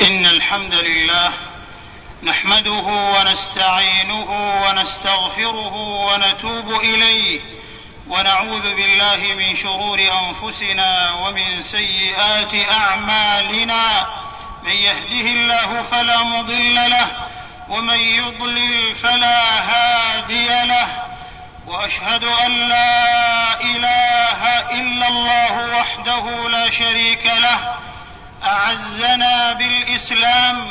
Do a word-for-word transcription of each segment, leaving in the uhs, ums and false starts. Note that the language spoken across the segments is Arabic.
إن الحمد لله نحمده ونستعينه ونستغفره ونتوب إليه ونعوذ بالله من شرور أنفسنا ومن سيئات أعمالنا. من يهده الله فلا مضل له ومن يضلل فلا هادي له، وأشهد أن لا إله إلا الله وحده لا شريك له أعزنا بالإسلام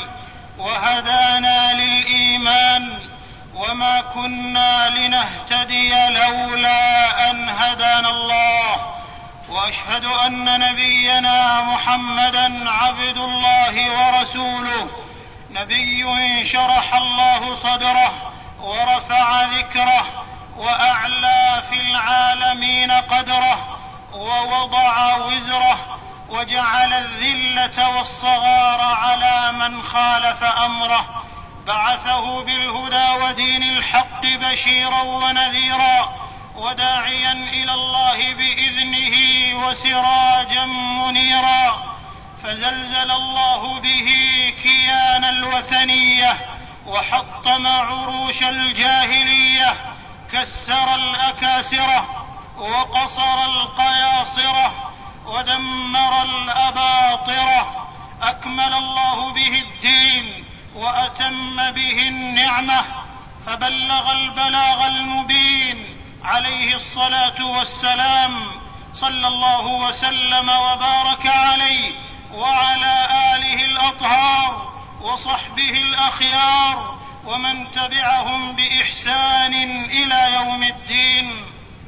وهدانا للإيمان، وما كنا لنهتدي لولا أن هدانا الله. وأشهد أن نبينا محمدًا عبد الله ورسوله، نبي شرح الله صدره ورفع ذكره وأعلى في العالمين قدره ووضع وزره وجعل الذلة والصغار على من خالف أمره. بعثه بالهدى ودين الحق بشيرا ونذيرا وداعيا إلى الله بإذنه وسراجا منيرا. فزلزل الله به كيان الوثنية وحطم عروش الجاهلية، كسر الأكاسرة وقصر القياصرة ودمر الأباطرة. أكمل الله به الدين وأتم به النعمة، فبلغ البلاغ المبين عليه الصلاة والسلام، صلى الله وسلم وبارك عليه وعلى آله الأطهار وصحبه الأخيار ومن تبعهم بإحسان إلى يوم الدين.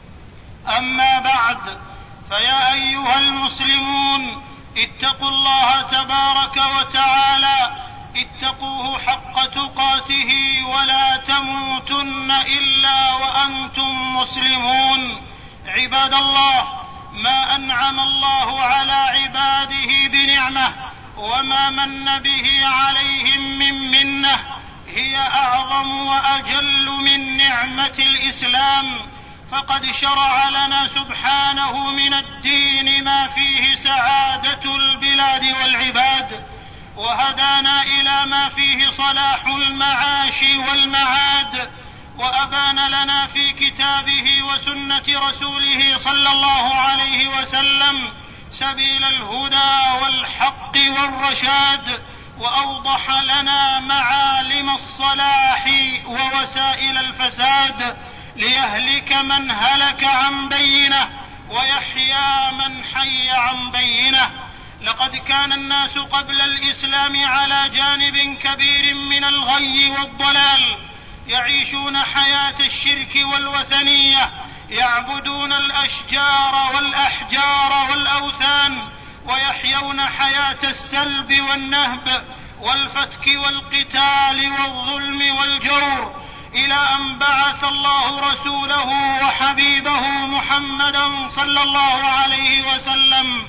أما بعد، فيا أيها المسلمون، اتقوا الله تبارك وتعالى، اتقوه حق تقاته ولا تموتن إلا وأنتم مسلمون. عباد الله، ما أنعم الله على عباده بنعمة وما من به عليهم من منة هي أعظم وأجل من نعمة الإسلام، فقد شرع لنا سبحانه من الدين ما فيه سعادة البلاد والعباد، وهدانا إلى ما فيه صلاح المعاش والمعاد، وأبان لنا في كتابه وسنة رسوله صلى الله عليه وسلم سبيل الهدى والحق والرشاد، وأوضح لنا معالم الصلاح ووسائل الفساد، ليهلك من هلك عن بينه ويحيى من حي عن بينه. لقد كان الناس قبل الإسلام على جانب كبير من الغي والضلال، يعيشون حياة الشرك والوثنية، يعبدون الأشجار والأحجار والأوثان، ويحيون حياة السلب والنهب والفتك والقتال والظلم والجور، إلى أن بعث الله رسوله وحبيبه محمدا صلى الله عليه وسلم،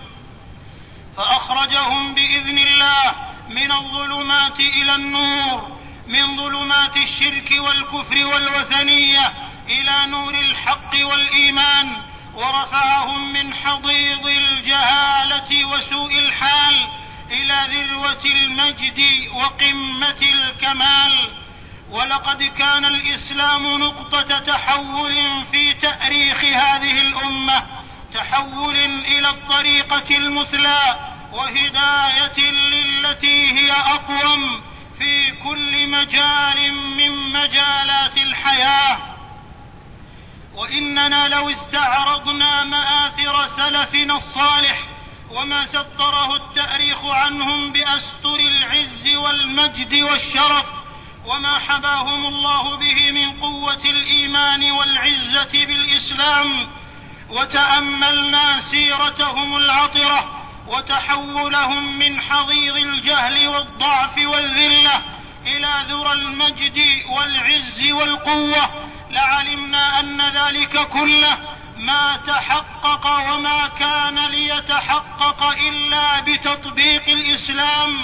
فأخرجهم بإذن الله من الظلمات إلى النور، من ظلمات الشرك والكفر والوثنية إلى نور الحق والإيمان، ورفعهم من حضيض الجهالة وسوء الحال إلى ذروة المجد وقمة الكمال. ولقد كان الإسلام نقطة تحول في تأريخ هذه الأمة، تحول إلى الطريقة المثلى وهداية للتي هي أقوم في كل مجال من مجالات الحياة. وإننا لو استعرضنا مآثر سلفنا الصالح وما سطره التاريخ عنهم بأسطر العز والمجد والشرف، وما حباهم الله به من قوة الإيمان والعزة بالإسلام، وتأملنا سيرتهم العطرة وتحولهم من حضيض الجهل والضعف والذلة إلى ذرى المجد والعز والقوة، لعلمنا أن ذلك كله ما تحقق وما كان ليتحقق إلا بتطبيق الإسلام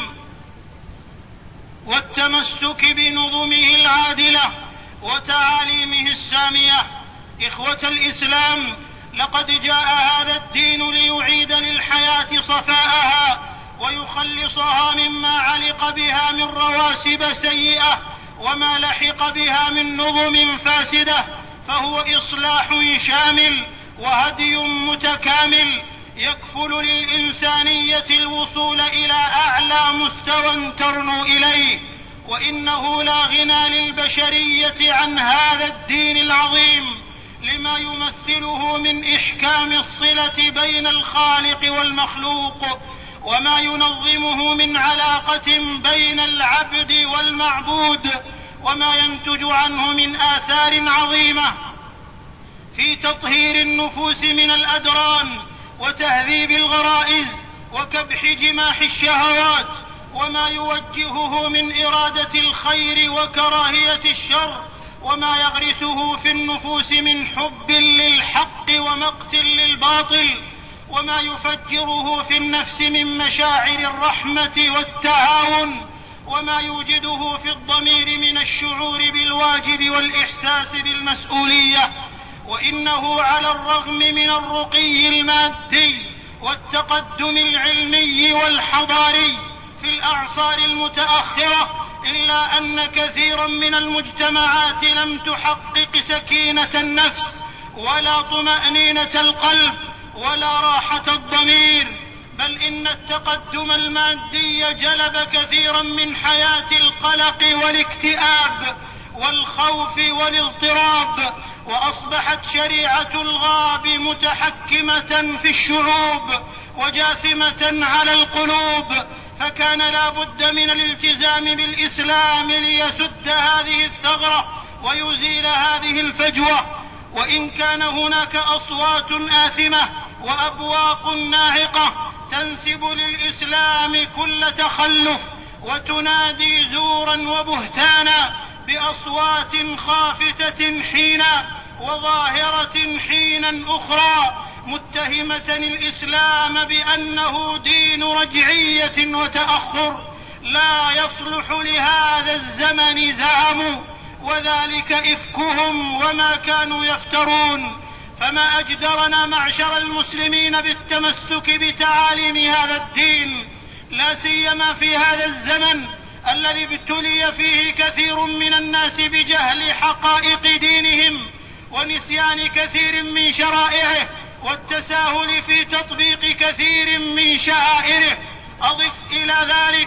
والتمسك بنظمه العادلة وتعاليمه السامية. إخوة الإسلام، لقد جاء هذا الدين ليعيد للحياة صفاءها ويخلصها مما علق بها من رواسب سيئة وما لحق بها من نظم فاسدة، فهو إصلاح شامل وهدي متكامل يكفل للإنسانية الوصول إلى أعلى مستوى ترنو إليه. وإنه لا غنى للبشرية عن هذا الدين العظيم لما يمثله من إحكام الصلة بين الخالق والمخلوق، وما ينظمه من علاقة بين العبد والمعبود، وما ينتج عنه من آثار عظيمة في تطهير النفوس من الأدران وتهذيب الغرائز وكبح جماح الشهوات، وما يوجهه من إرادة الخير وكراهية الشر، وما يغرسه في النفوس من حب للحق ومقت للباطل، وما يفجره في النفس من مشاعر الرحمة والتعاون، وما يوجده في الضمير من الشعور بالواجب والإحساس بالمسؤولية. وإنه على الرغم من الرقي المادي والتقدم العلمي والحضاري في الأعصار المتأخرة، إلا أن كثيرا من المجتمعات لم تحقق سكينة النفس ولا طمأنينة القلب ولا راحة الضمير، بل إن التقدم المادي جلب كثيرا من حياة القلق والاكتئاب والخوف والاضطراب، وأصبحت شريعة الغاب متحكمة في الشعوب وجاثمة على القلوب، فكان لا بد من الالتزام بالإسلام ليسد هذه الثغرة ويزيل هذه الفجوة. وإن كان هناك أصوات آثمة وأبواق ناعقة تنسب للإسلام كل تخلف وتنادي زورا وبهتانا بأصوات خافتة حينا وظاهرة حينا أخرى، متهمة الإسلام بأنه دين رجعية وتأخر لا يصلح لهذا الزمن زعموا، وذلك إفكهم وما كانوا يفترون. فما أجدرنا معشر المسلمين بالتمسك بتعاليم هذا الدين، لا سيما في هذا الزمن الذي ابتلي فيه كثير من الناس بجهل حقائق دينهم ونسيان كثير من شرائعه والتساهل في تطبيق كثير من شعائره. أضف إلى ذلك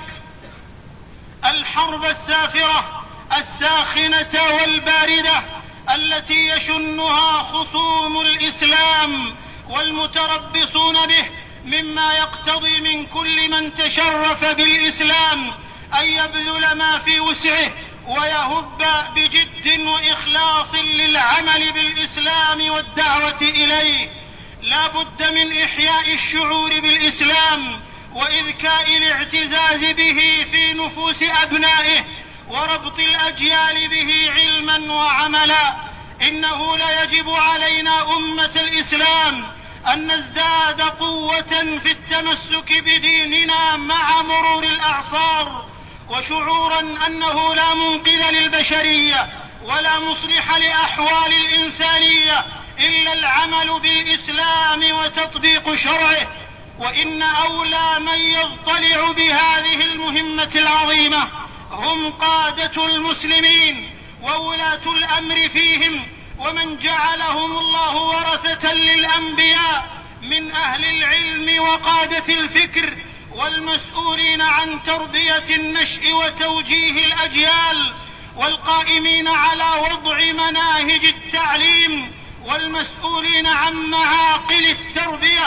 الحرب السافرة الساخنة والباردة التي يشنها خصوم الإسلام والمتربصون به، مما يقتضي من كل من تشرف بالإسلام أن يبذل ما في وسعه ويهب بجد وإخلاص للعمل بالإسلام والدعوة إليه. لا بد من إحياء الشعور بالإسلام وإذكاء الاعتزاز به في نفوس أبنائه وربط الأجيال به علما وعملا. إنه لا يجب علينا أمة الإسلام أن نزداد قوة في التمسك بديننا مع مرور الأعصار، وشعورا أنه لا منقذ للبشرية ولا مصلح لأحوال الإنسانية إلا العمل بالإسلام وتطبيق شرعه. وإن أولى من يضطلع بهذه المهمة العظيمة هم قادة المسلمين وولاة الأمر فيهم، ومن جعلهم الله ورثة للأنبياء من أهل العلم وقادة الفكر والمسؤولين عن تربية النشء وتوجيه الأجيال، والقائمين على وضع مناهج التعليم، والمسؤولين عن معاقل التربية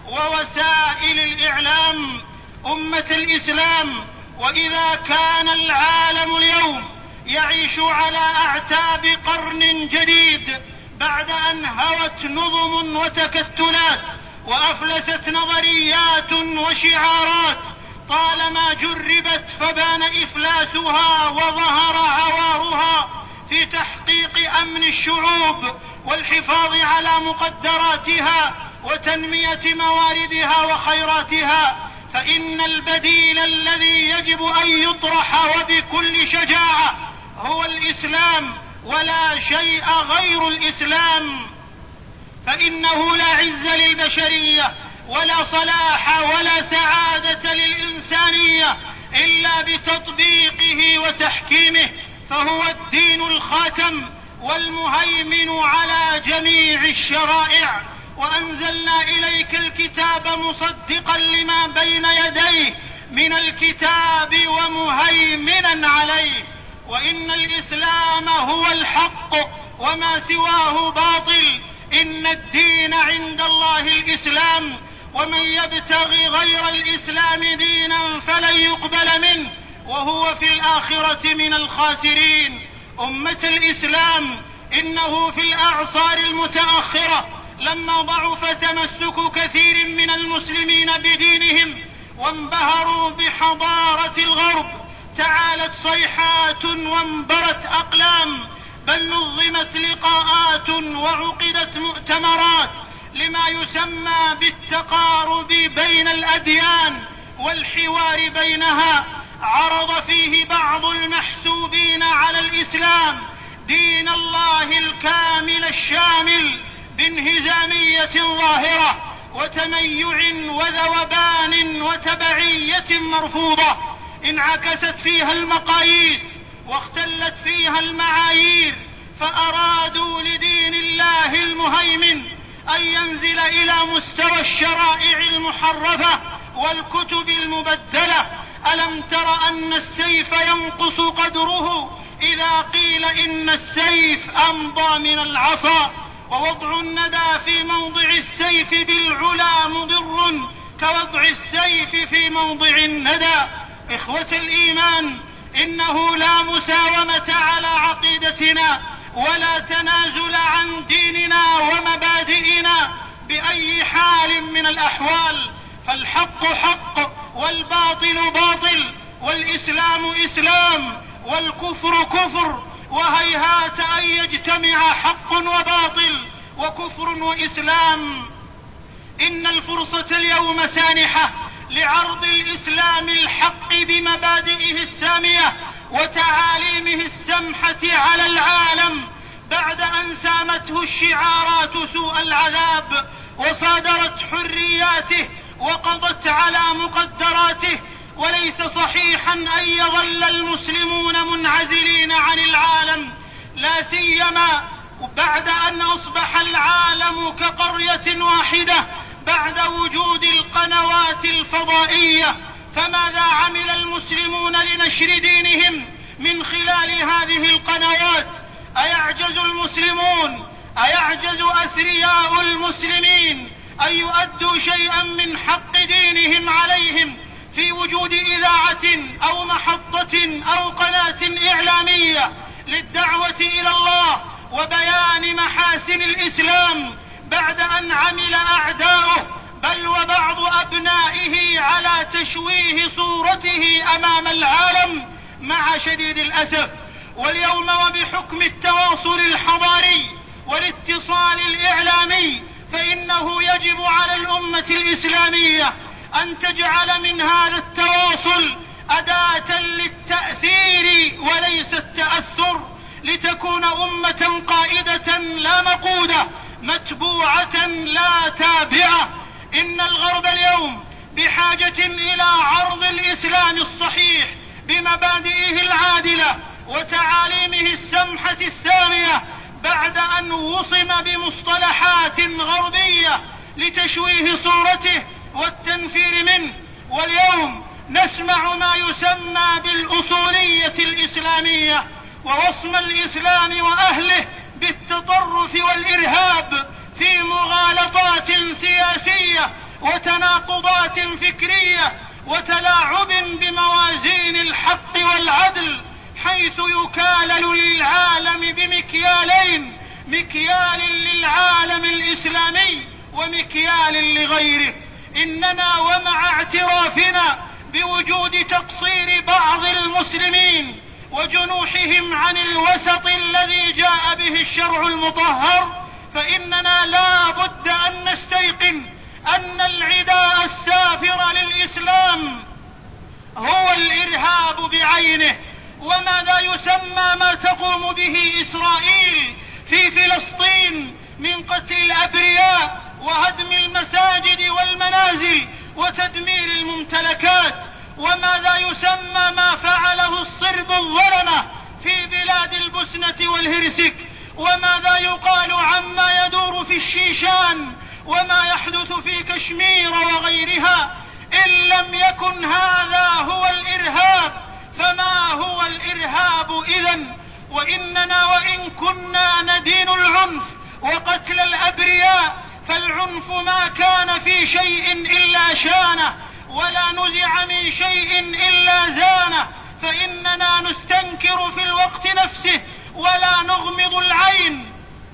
ووسائل الإعلام. أمة الإسلام، وإذا كان العالم اليوم يعيش على أعتاب قرن جديد بعد أن هوت نظم وتكتلات وأفلست نظريات وشعارات طالما جربت فبان إفلاسها وظهر عوارها في تحقيق أمن الشعوب والحفاظ على مقدراتها وتنمية مواردها وخيراتها، فإن البديل الذي يجب أن يطرح وبكل شجاعة هو الإسلام ولا شيء غير الإسلام. فإنه لا عز للبشرية ولا صلاح ولا سعادة للإنسانية إلا بتطبيقه وتحكيمه، فهو الدين الخاتم والمهيمن على جميع الشرائع. وأنزلنا إليك الكتاب مصدقا لما بين يديه من الكتاب ومهيمنا عليه، وإن الإسلام هو الحق وما سواه باطل، إن الدين عند الله الإسلام، ومن يبتغي غير الإسلام دينا فلن يقبل منه وهو في الآخرة من الخاسرين. أمة الإسلام، إنه في الأعصار المتأخرة لما ضعف تمسك كثير من المسلمين بدينهم وانبهروا بحضارة الغرب، تعالت صيحات وانبرت أقلام، بل نظمت لقاءات وعقدت مؤتمرات لما يسمى بالتقارب بين الأديان والحوار بينها، عرض فيه بعض المحسوبين على الإسلام دين الله الكامل الشامل بانهزامية ظاهرة وتميع وذوبان وتبعية مرفوضة، انعكست فيها المقاييس واختلت فيها المعايير، فأرادوا لدين الله المهيمن أن ينزل إلى مستوى الشرائع المحرفة والكتب المبدلة. ألم تر أن السيف ينقص قدره إذا قيل إن السيف أمضى من العصا، ووضع الندى في موضع السيف بالعلا مضر كوضع السيف في موضع الندى. إخوة الإيمان، إنه لا مساومة على عقيدتنا ولا تنازل عن ديننا ومبادئنا بأي حال من الأحوال، فالحق حق والباطل باطل، والإسلام إسلام والكفر كفر، وهيهات أن يجتمع حق وباطل وكفر وإسلام. إن الفرصة اليوم سانحة لعرض الإسلام الحق بمبادئه السامية وتعاليمه السمحة على العالم، بعد أن سامته الشعارات سوء العذاب وصادرت حرياته وقضت على مقدراته. وليس صحيحا أن يظل المسلمون منعزلين عن العالم، لا سيما بعد أن أصبح العالم كقرية واحدة بعد وجود القنوات الفضائية. فماذا عمل المسلمون لنشر دينهم من خلال هذه القنوات؟ أيعجز المسلمون أيعجز أثرياء المسلمين أن يؤدوا شيئا من حق دينهم عليهم في وجود إذاعة أو محطة أو قناة إعلامية للدعوة إلى الله وبيان محاسن الإسلام، بعد أن عمل أعداؤه بل وبعض أبنائه على تشويه صورته أمام العالم مع شديد الأسف؟ واليوم وبحكم التواصل الحضاري والاتصال الإعلامي، فإنه يجب على الأمة الإسلامية أن تجعل من هذا التواصل أداة للتأثير وليس التأثر، لتكون أمة قائدة لا مقودة، متبوعة لا تابعة. إن الغرب اليوم بحاجة إلى عرض الإسلام الصحيح بمبادئه العادلة وتعاليمه السمحة السامية، بعد أن وصم بمصطلحات غربية لتشويه صورته والتنفير منه. واليوم نسمع ما يسمى بالأصولية الإسلامية ووصم الإسلام وأهله بالتطرف والإرهاب في مغالطات سياسية وتناقضات فكرية وتلاعب بموازين الحق والعدل، حيث يكالل للعالم بمكيالين، مكيال للعالم الإسلامي ومكيال لغيره. إننا ومع اعترافنا بوجود تقصير بعض المسلمين وجنوحهم عن الوسط الذي جاء به الشرع المطهر، فإننا لا بد أن نستيقن أن العداء السافر للإسلام هو الإرهاب بعينه. وماذا يسمى ما تقوم به إسرائيل في فلسطين من قتل الأبرياء وهدم المساجد والمنازل وماذا يسمى ما فعله الصرب الظلمة في بلاد البوسنة والهرسك؟ وماذا يقال عما يدور في الشيشان وما يحدث في كشمير وغيرها؟ إن لم يكن هذا هو الإرهاب فما هو الإرهاب إذن؟ وإننا وإن كنا ندين العنف وقتل الأبرياء فالعنف ما كان في شيء إلا شانه، ولا نزع من شيء إلا زانه، فإننا نستنكر في الوقت نفسه ولا نغمض العين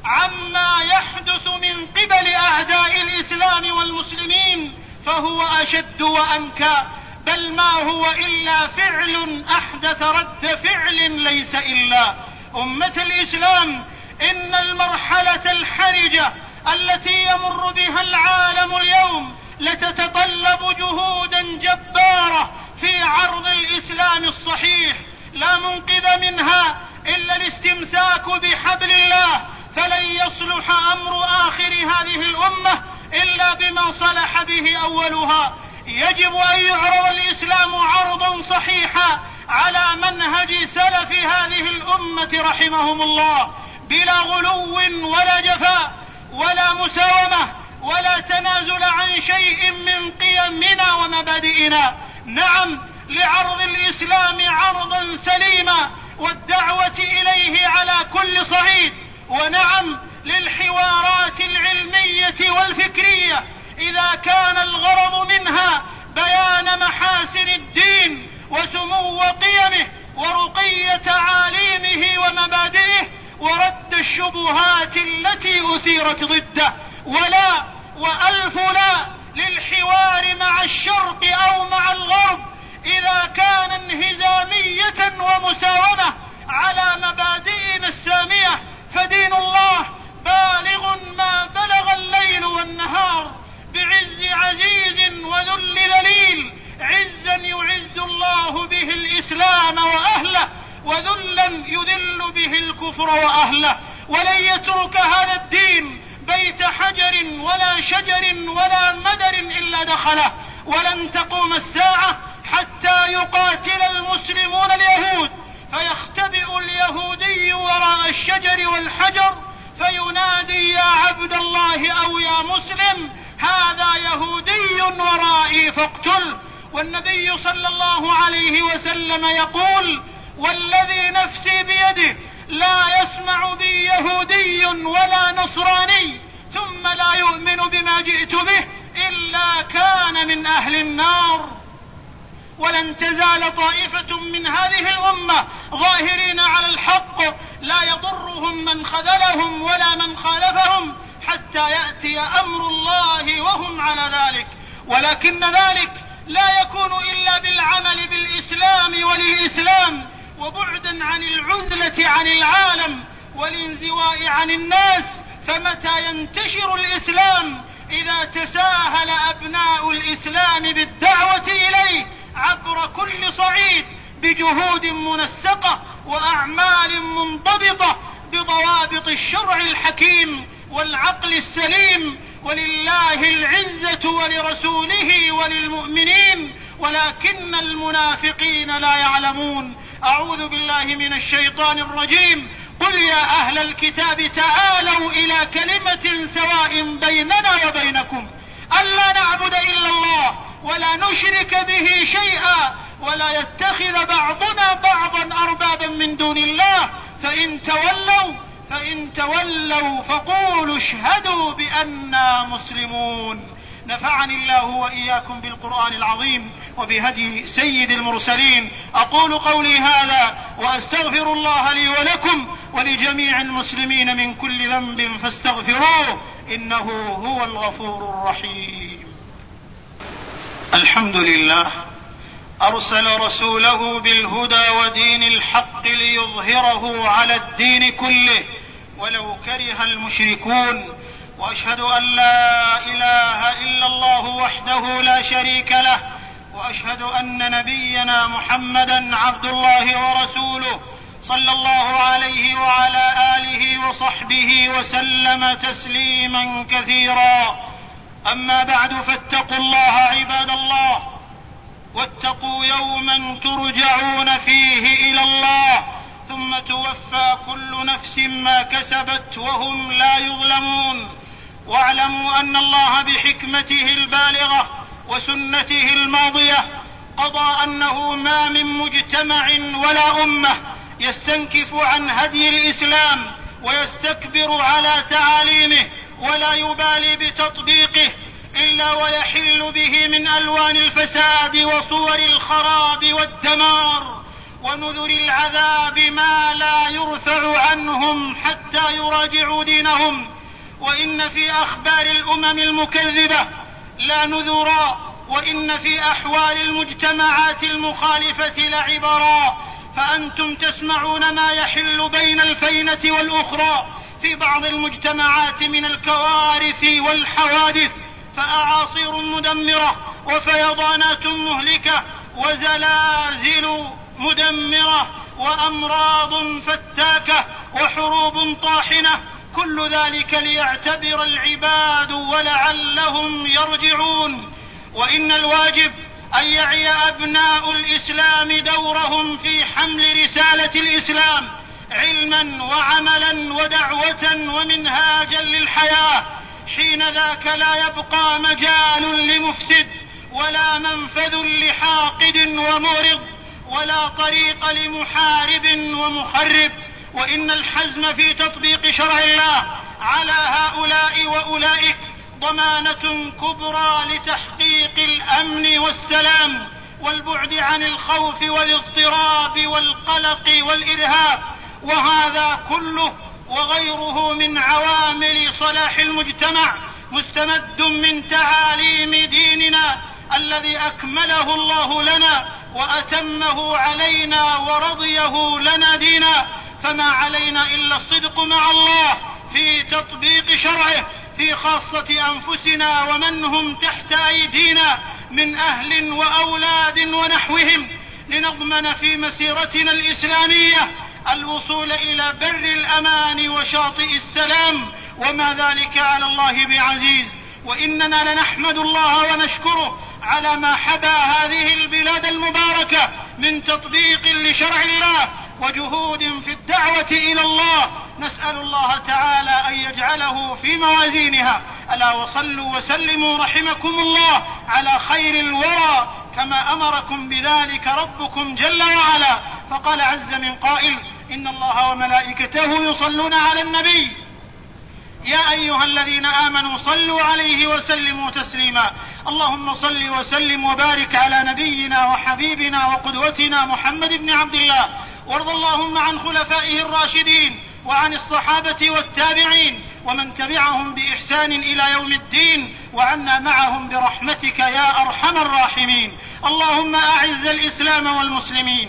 عما يحدث من قبل أعداء الإسلام والمسلمين، فهو أشد وأنكى، بل ما هو إلا فعل أحدث رد فعل ليس إلا. أمة الإسلام، إن المرحلة الحرجة التي يمر بها العالم اليوم لتتطلب جهودا جبارة في عرض الإسلام الصحيح، لا منقذ منها إلا الاستمساك بحبل الله، فلن يصلح أمر آخر هذه الأمة إلا بما صلح به أولها. يجب أن يعرض الإسلام عرضا صحيحا على منهج سلف هذه الأمة رحمهم الله، بلا غلو ولا جفاء ولا مساومة ولا تنازل عن شيء من قيمنا ومبادئنا. نعم، لعرض الإسلام عرضا سليما والدعوة إليه على كل صعيد، ونعم للحوارات العلمية والفكرية إذا كان الغرض منها بيان محاسن الدين وسمو قيمه ورقي تعاليمه ومبادئه ورد الشبهات التي أثيرت ضده، ولا وألف لا للحوار مع الشرق أو مع الغرب إذا كان انهزامية ومساومة على مبادئنا السامية، فدين الله بالغ ما بلغ الليل والنهار، بعز عزيز وذل ذليل، عزا يعز الله به الإسلام وأهله، وذلا يذل به الكفر وأهله. ولن يترك هذا الدين بيت حجر ولا شجر ولا مدر إلا دخله، ولن تقوم الساعة حتى يقاتل المسلمون اليهود، فيختبئ اليهودي وراء الشجر والحجر فينادي يا عبد الله أو يا مسلم، هذا يهودي ورائي فاقتل. والنبي صلى الله عليه وسلم يقول: والذي نفسي بيده لا يسمع بي يهودي ولا نصراني ثم لا يؤمن بما جئت به إلا كان من أهل النار. ولن تزال طائفة من هذه الأمة ظاهرين على الحق لا يضرهم من خذلهم ولا من خالفهم حتى يأتي أمر الله وهم على ذلك، ولكن ذلك لا يكون إلا بالعمل بالإسلام وللإسلام، وبعدا عن العزلة عن العالم والانزواء عن الناس. فمتى ينتشر الإسلام؟ إذا تساهل أبناء الإسلام بالدعوة إليه عبر كل صعيد بجهود منسقة وأعمال منضبطة بضوابط الشرع الحكيم والعقل السليم. ولله العزة ولرسوله وللمؤمنين ولكن المنافقين لا يعلمون. أعوذ بالله من الشيطان الرجيم. قل يا أهل الكتاب تعالوا إلى كلمة سواء بيننا وبينكم ألا نعبد إلا الله ولا نشرك به شيئا ولا يتخذ بعضنا بعضا أربابا من دون الله فإن تولوا فإن تولوا فقولوا اشهدوا بأننا مسلمون. نفعني الله وإياكم بالقرآن العظيم وبهدي سيد المرسلين. أقول قولي هذا وأستغفر الله لي ولكم ولجميع المسلمين من كل ذنب فاستغفروه إنه هو الغفور الرحيم. الحمد لله أرسل رسوله بالهدى ودين الحق ليظهره على الدين كله ولو كره المشركون، وأشهد أن لا إله إلا الله وحده لا شريك له، وأشهد أن نبينا محمدا عبد الله ورسوله صلى الله عليه وعلى آله وصحبه وسلم تسليما كثيرا. أما بعد، فاتقوا الله عباد الله، واتقوا يوما ترجعون فيه إلى الله ثم توفى كل نفس ما كسبت وهم لا يظلمون. واعلموا أن الله بحكمته البالغة وسنته الماضية قضى أنه ما من مجتمع ولا أمة يستنكف عن هدي الإسلام ويستكبر على تعاليمه ولا يبالي بتطبيقه إلا ويحل به من ألوان الفساد وصور الخراب والدمار ونذر العذاب ما لا يرفع عنهم حتى يراجعوا دينهم. وإن في أخبار الأمم المكذبة لا نذرا، وإن في أحوال المجتمعات المخالفة لعبرا، فأنتم تسمعون ما يحل بين الفينة والأخرى في بعض المجتمعات من الكوارث والحوادث، فأعاصير مدمرة وفيضانات مهلكة وزلازل مدمرة وأمراض فتاكة وحروب طاحنة، كل ذلك ليعتبر العباد ولعلهم يرجعون. وإن الواجب أن يعي أبناء الإسلام دورهم في حمل رسالة الإسلام علما وعملا ودعوة ومنهاجا للحياة، حين ذاك لا يبقى مجال لمفسد ولا منفذ لحاقد ومورد ولا طريق لمحارب ومخرب. وإن الحزم في تطبيق شرع الله على هؤلاء وأولئك ضمانة كبرى لتحقيق الأمن والسلام والبعد عن الخوف والاضطراب والقلق والإرهاب. وهذا كله وغيره من عوامل صلاح المجتمع مستمد من تعاليم ديننا الذي أكمله الله لنا وأتمه علينا ورضيه لنا دينا. فما علينا إلا الصدق مع الله في تطبيق شرعه في خاصة أنفسنا ومن هم تحت أيدينا من أهل وأولاد ونحوهم، لنضمن في مسيرتنا الإسلامية الوصول إلى بر الأمان وشاطئ السلام، وما ذلك على الله بعزيز. وإننا لنحمد الله ونشكره على ما حبى هذه البلاد المباركة من تطبيق لشرع الله وجهود في الدعوة إلى الله، نسأل الله تعالى أن يجعله في موازينها. ألا وصلوا وسلموا رحمكم الله على خير الورى كما أمركم بذلك ربكم جل وعلا، فقال عز من قائل: إن الله وملائكته يصلون على النبي يا أيها الذين آمنوا صلوا عليه وسلموا تسليما. اللهم صل وسلم وبارك على نبينا وحبيبنا وقدوتنا محمد بن عبد الله، وارض اللهم عن خلفائه الراشدين وعن الصحابة والتابعين ومن تبعهم بإحسان إلى يوم الدين، وعنا معهم برحمتك يا أرحم الراحمين. اللهم أعز الإسلام والمسلمين،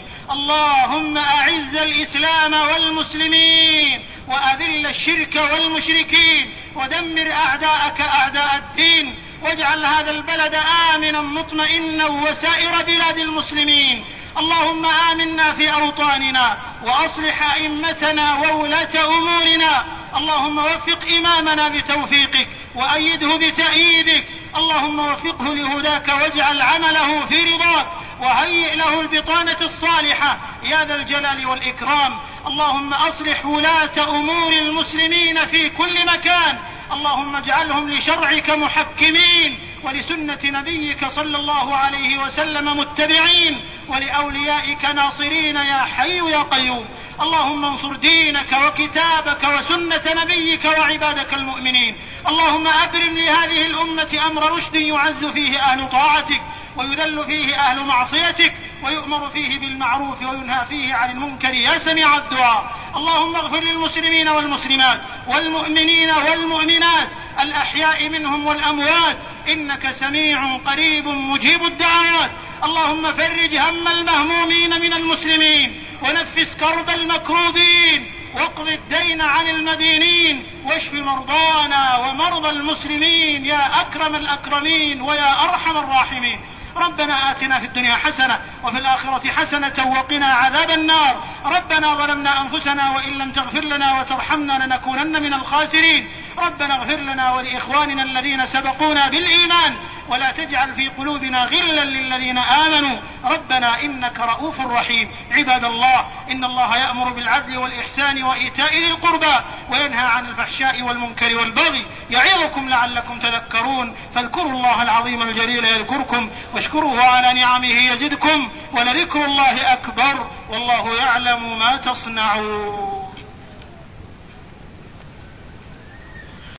اللهم أعز الإسلام والمسلمين وأذل الشرك والمشركين ودمر أعداءك أعداء الدين، واجعل هذا البلد آمنا مطمئنا وسائر بلاد المسلمين. اللهم آمنا في أوطاننا وأصلح أئمتنا وولاة أمورنا. اللهم وفق إمامنا بتوفيقك وأيده بتأييدك. اللهم وفقه لهداك واجعل عمله في رضاك وهيئ له البطانة الصالحة يا ذا الجلال والإكرام. اللهم أصلح ولاة أمور المسلمين في كل مكان. اللهم اجعلهم لشرعك محكمين ولسنة نبيك صلى الله عليه وسلم متبعين ولأوليائك ناصرين يا حي يا قيوم. اللهم انصر دينك وكتابك وسنة نبيك وعبادك المؤمنين. اللهم أبرم لهذه الأمة أمر رشد يعز فيه أهل طاعتك ويذل فيه أهل معصيتك ويؤمر فيه بالمعروف وينهى فيه عن المنكر يا سميع الدعاء. اللهم اغفر للمسلمين والمسلمات والمؤمنين والمؤمنات الأحياء منهم والأموات إنك سميع قريب مجيب الدعوات. اللهم فرج هم المهمومين من المسلمين ونفس كرب المكروبين واقض الدين عن المدينين واشف مرضانا ومرضى المسلمين يا أكرم الأكرمين ويا أرحم الراحمين. ربنا آتنا في الدنيا حسنة وفي الآخرة حسنة وقنا عذاب النار. ربنا ظلمنا أنفسنا وإن لم تغفر لنا وترحمنا لنكونن من الخاسرين. ربنا اغفر لنا ولإخواننا الذين سبقونا بالإيمان ولا تجعل في قلوبنا غلا للذين آمنوا ربنا إنك رؤوف رحيم. عباد الله، إن الله يأمر بالعدل والإحسان وإيتاء ذي القربى وينهى عن الفحشاء والمنكر والبغي يعظكم لعلكم تذكرون. فاذكروا الله العظيم الجليل يذكركم واشكروه على نعمه يزدكم ولذكر الله أكبر والله يعلم ما تصنعون.